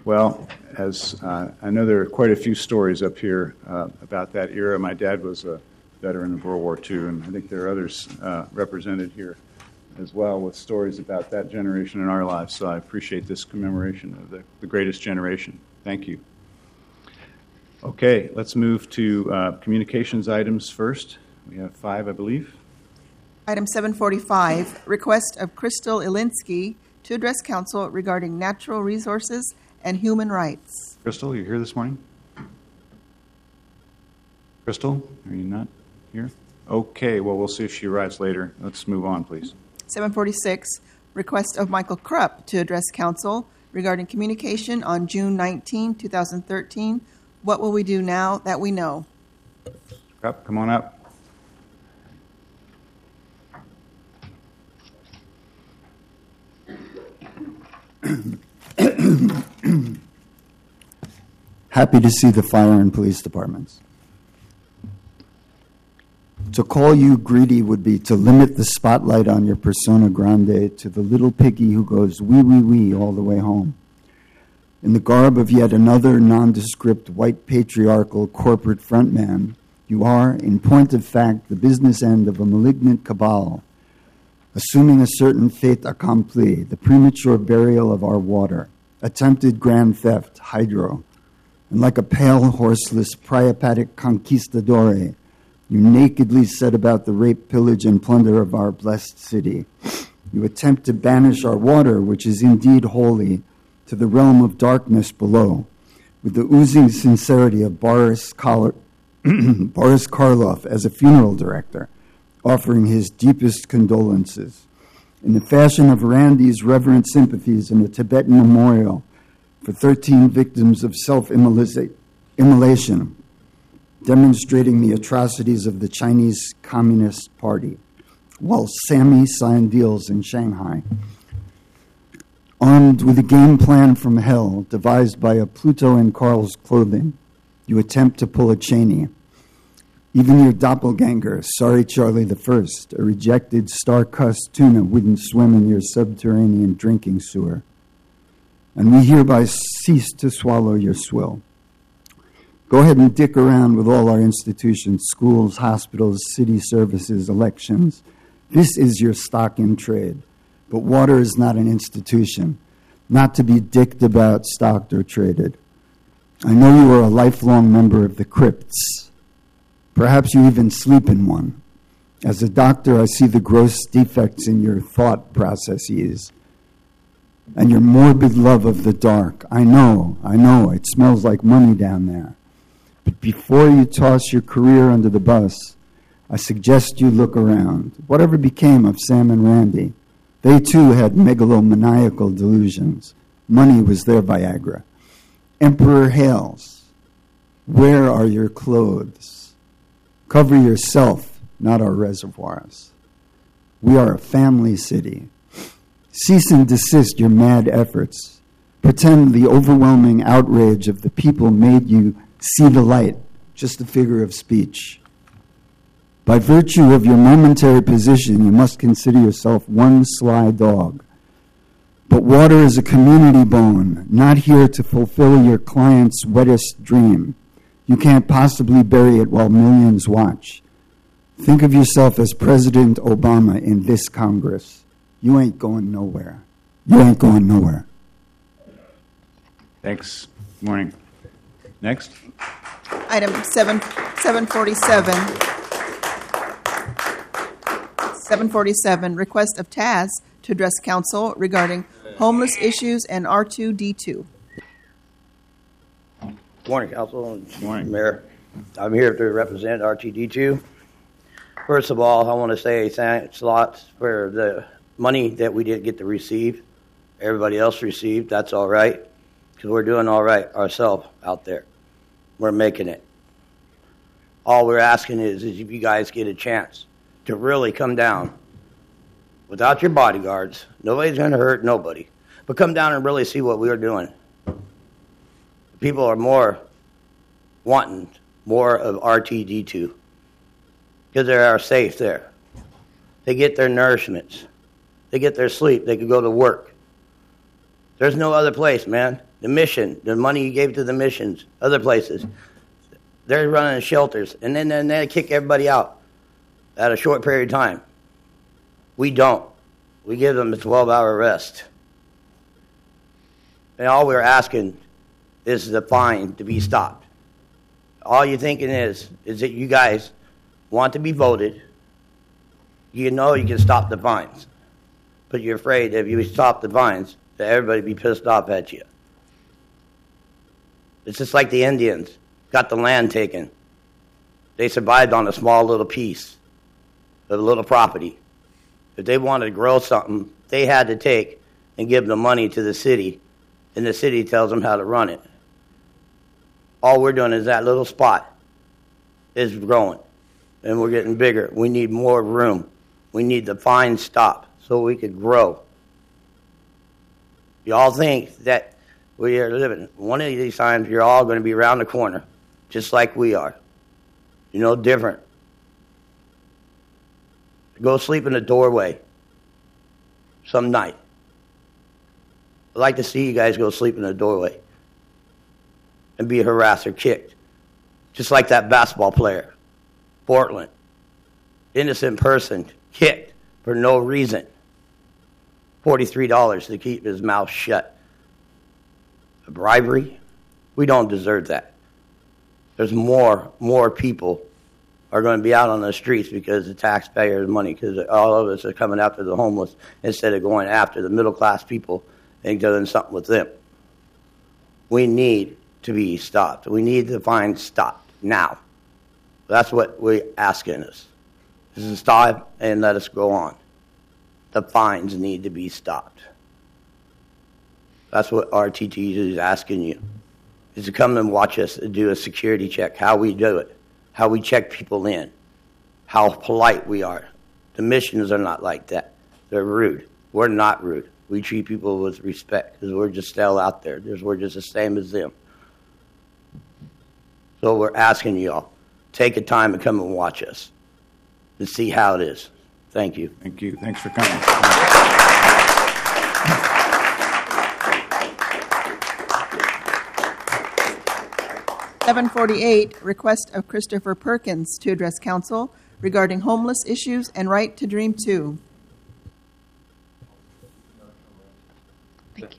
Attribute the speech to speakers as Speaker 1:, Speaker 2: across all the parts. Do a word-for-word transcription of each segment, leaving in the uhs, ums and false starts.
Speaker 1: Well, as uh, I know there are quite a few stories up here uh, about that era. My dad was a veteran of World War Two, and I think there are others uh, represented here as well with stories about that generation in our lives. So I appreciate this commemoration of the, the greatest generation. Thank you. Okay, let's move to uh, communications items first. We have five, I believe.
Speaker 2: Item seven forty-five, request of Crystal Ilinsky to address council regarding natural resources and human rights.
Speaker 1: Crystal, you're here this morning? Crystal, are you not here? Okay, well, we'll see if she arrives later. Let's move on, please.
Speaker 2: seven forty-six, request of Michael Krupp to address council regarding communication on June nineteenth, twenty thirteen. What will we do now that we know?
Speaker 1: Krupp, come on up.
Speaker 3: Happy to see the fire and police departments. To call you greedy would be to limit the spotlight on your persona grande to the little piggy who goes wee wee wee all the way home. In the garb of yet another nondescript white patriarchal corporate frontman, you are, in point of fact, the business end of a malignant cabal, assuming a certain fait accompli, the premature burial of our water, attempted grand theft, hydro, and like a pale, horseless, priapatic conquistadore, you nakedly set about the rape, pillage, and plunder of our blessed city. You attempt to banish our water, which is indeed holy, to the realm of darkness below, with the oozing sincerity of Boris, Kol- Boris Karloff as a funeral director, offering his deepest condolences. In the fashion of Randy's reverent sympathies in a Tibetan memorial for thirteen victims of self-immolation, demonstrating the atrocities of the Chinese Communist Party, while Sammy signed deals in Shanghai. Armed with a game plan from hell devised by a Pluto in Carl's clothing, you attempt to pull a Cheney. Even your doppelganger, Sorry Charlie the First, a rejected star-cussed tuna, wouldn't swim in your subterranean drinking sewer. And we hereby cease to swallow your swill. Go ahead and dick around with all our institutions, schools, hospitals, city services, elections. This is your stock in trade. But water is not an institution, not to be dicked about, stocked, or traded. I know you are a lifelong member of the crypts. Perhaps you even sleep in one. As a doctor, I see the gross defects in your thought processes and your morbid love of the dark. I know, I know, it smells like money down there. But before you toss your career under the bus, I suggest you look around. Whatever became of Sam and Randy? They too had megalomaniacal delusions. Money was their Viagra. Emperor hails. Where are your clothes? Cover yourself, not our reservoirs. We are a family city. Cease and desist your mad efforts. Pretend the overwhelming outrage of the people made you see the light, just a figure of speech. By virtue of your momentary position, you must consider yourself one sly dog. But water is a community bone, not here to fulfill your client's wettest dream. You can't possibly bury it while millions watch. Think of yourself as President Obama in this Congress. You ain't going nowhere. You ain't going nowhere.
Speaker 1: Thanks. Good morning. Next.
Speaker 2: Item seven, seven forty-seven. seven forty-seven, request of Taz to address council regarding homeless issues and R two D two.
Speaker 4: Good morning, Council and
Speaker 1: Good morning.
Speaker 4: Mayor. I'm here to represent R two D two. First of all, I want to say thanks a lot for the money that we didn't get to receive. Everybody else received. That's all right, because we're doing all right ourselves out there. We're making it. All we're asking is, is if you guys get a chance to really come down without your bodyguards. Nobody's going to hurt nobody. But come down and really see what we're doing. People are more wanting more of R T D two because they are safe there. They get their nourishments. They get their sleep. They can go to work. There's no other place, man. The mission, the money you gave to the missions, other places, they're running shelters, and then, then they kick everybody out at a short period of time. We don't. We give them a twelve-hour rest. And all we're asking is the fine to be stopped. All you're thinking is, is that you guys want to be voted. You know you can stop the fines. But you're afraid if you stop the fines, that everybody be pissed off at you. It's just like the Indians got the land taken. They survived on a small little piece of a little property. If they wanted to grow something, they had to take and give the money to the city, and the city tells them how to run it. All we're doing is that little spot is growing, and we're getting bigger. We need more room. We need the fine stop so we could grow. You all think that we are living. One of these times, you're all going to be around the corner, just like we are. You're no different. Go sleep in the doorway some night. I'd like to see you guys go sleep in the doorway and be harassed or kicked, just like that basketball player, Portland. Innocent person kicked for no reason. forty-three dollars to keep his mouth shut. A bribery? We don't deserve that. There's more, more people are going to be out on the streets because the taxpayers' money, because all of us are coming after the homeless instead of going after the middle-class people and doing something with them. We need to be stopped. We need the fines stopped now. That's what we're asking us. This is stop and let us go on. The fines need to be stopped. That's what R T D is asking you, is to come and watch us do a security check, how we do it, how we check people in, how polite we are. The missions are not like that. They're rude. We're not rude. We treat people with respect because we're just still out there. We're just the same as them. So we're asking you all, take a time and come and watch us and see how it is. Thank you.
Speaker 1: Thank you. Thanks for coming.
Speaker 2: seven forty-eight, request of Christopher Perkins to address council regarding homeless issues and right to dream two.
Speaker 5: Thank you.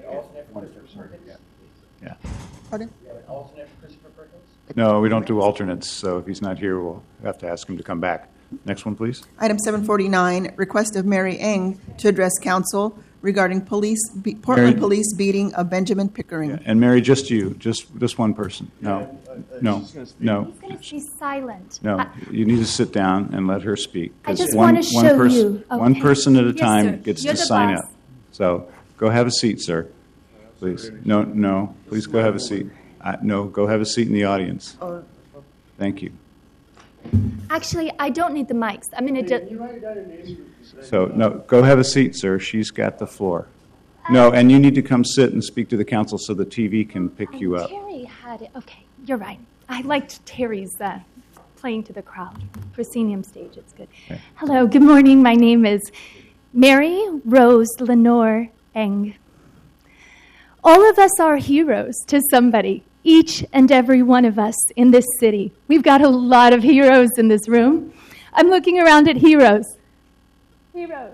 Speaker 1: Yeah.
Speaker 2: Pardon?
Speaker 1: No, we don't do alternates, so if he's not here, we'll have to ask him to come back. Next one, please.
Speaker 2: Item seven forty-nine, request of Mary Eng to address council regarding police be- Portland
Speaker 1: Mary-
Speaker 2: police beating of Benjamin Pickering.
Speaker 1: Yeah. And Mary, just you, just this one person. No, no, no,
Speaker 5: He's going to be silent.
Speaker 1: no.
Speaker 5: I,
Speaker 1: You need to sit down and let her speak.
Speaker 5: I
Speaker 1: 'cause
Speaker 5: just
Speaker 1: one-
Speaker 5: wanna
Speaker 1: one
Speaker 5: show
Speaker 1: pers-
Speaker 5: you.
Speaker 1: One
Speaker 5: Okay.
Speaker 1: person at a
Speaker 5: Yes,
Speaker 1: time
Speaker 5: sir.
Speaker 1: gets
Speaker 5: You're
Speaker 1: to
Speaker 5: the
Speaker 1: sign
Speaker 5: boss.
Speaker 1: up. So go have a seat, sir. Please. No, no. Please go have a seat. Uh, no, go have a seat in the audience. Thank you.
Speaker 5: actually, I don't need the mics. I'm going to just...
Speaker 1: So, no, go have a seat, sir. She's got the floor. No, and you need to come sit and speak to the council so the T V can pick you up.
Speaker 5: Terry had it. Okay, you're right. I liked Terry's uh, playing to the crowd. Proscenium stage, it's good.
Speaker 1: Okay.
Speaker 5: Hello, good morning. My name is Mary Rose Lenore Eng. All of us are heroes to somebody, each and every one of us in this city. We've got a lot of heroes in this room. I'm looking around at heroes. Heroes.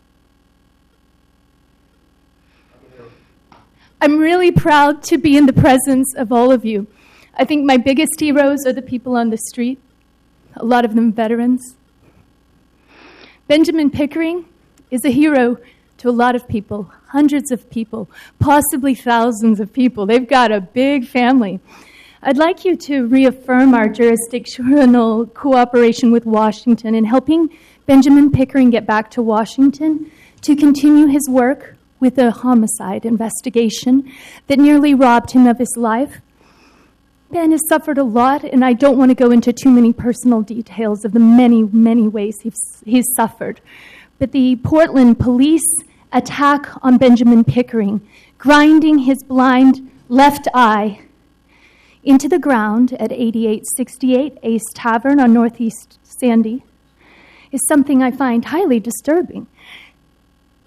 Speaker 5: I'm really proud to be in the presence of all of you. I think my biggest heroes are the people on the street, a lot of them veterans. Benjamin Pickering is a hero to a lot of people, hundreds of people, possibly thousands of people. They've got a big family. I'd like you to reaffirm our jurisdictional cooperation with Washington in helping Benjamin Pickering get back to Washington to continue his work with a homicide investigation that nearly robbed him of his life. Ben has suffered a lot, and I don't want to go into too many personal details of the many, many ways he's, he's suffered. But the Portland police attack on Benjamin Pickering, grinding his blind left eye into the ground at eighty-eight sixty-eight Ace Tavern on Northeast Sandy, is something I find highly disturbing.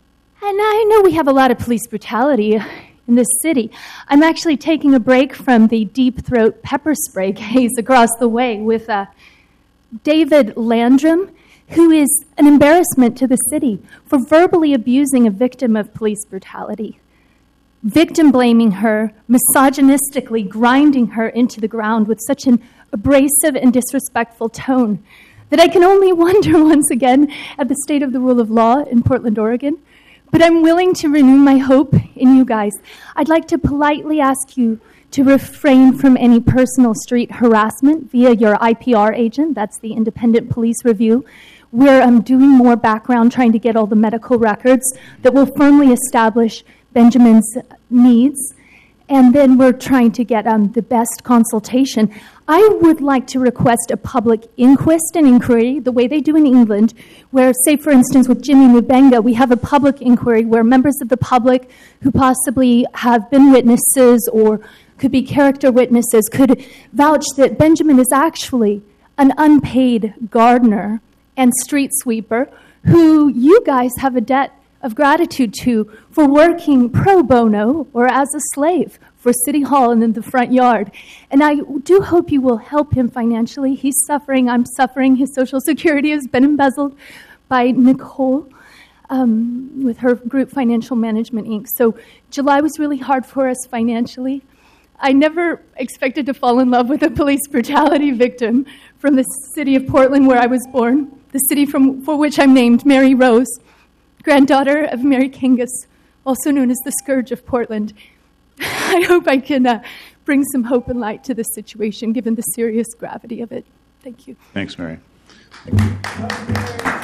Speaker 5: And I know we have a lot of police brutality in this city. I'm actually taking a break from the deep throat pepper spray case across the way with uh, David Landrum, who is an embarrassment to the city for verbally abusing a victim of police brutality, victim blaming her, misogynistically grinding her into the ground with such an abrasive and disrespectful tone that I can only wonder once again at the state of the rule of law in Portland, Oregon. But I'm willing to renew my hope in you guys. I'd like to politely ask you to refrain from any personal street harassment via your I P R agent. That's the Independent Police Review. We're um, doing more background, trying to get all the medical records that will firmly establish Benjamin's needs. And then we're trying to get um, the best consultation. I would like to request a public inquest and inquiry, the way they do in England, where, say, for instance, with Jimmy Mubenga, we have a public inquiry where members of the public who possibly have been witnesses or could be character witnesses could vouch that Benjamin is actually an unpaid gardener and street sweeper who you guys have a debt of gratitude to for working pro bono or as a slave for City Hall and in the front yard. And I do hope you will help him financially. He's suffering. I'm suffering. His Social Security has been embezzled by Nicole um, with her group Financial Management, Incorporated. So July was really hard for us financially. I never expected to fall in love with a police brutality victim from the city of Portland where I was born, the city from for which I'm named, Mary Rose, granddaughter of Mary Kangas, also known as the Scourge of Portland. I hope I can uh, bring some hope and light to this situation, given the serious gravity of it. Thank you.
Speaker 1: Thanks, Mary. Thank you.